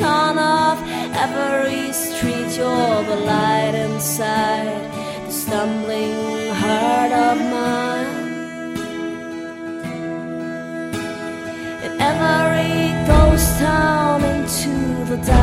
turn of every street. You're the light inside the stumbling heart of mine. In every ghost town into the dark,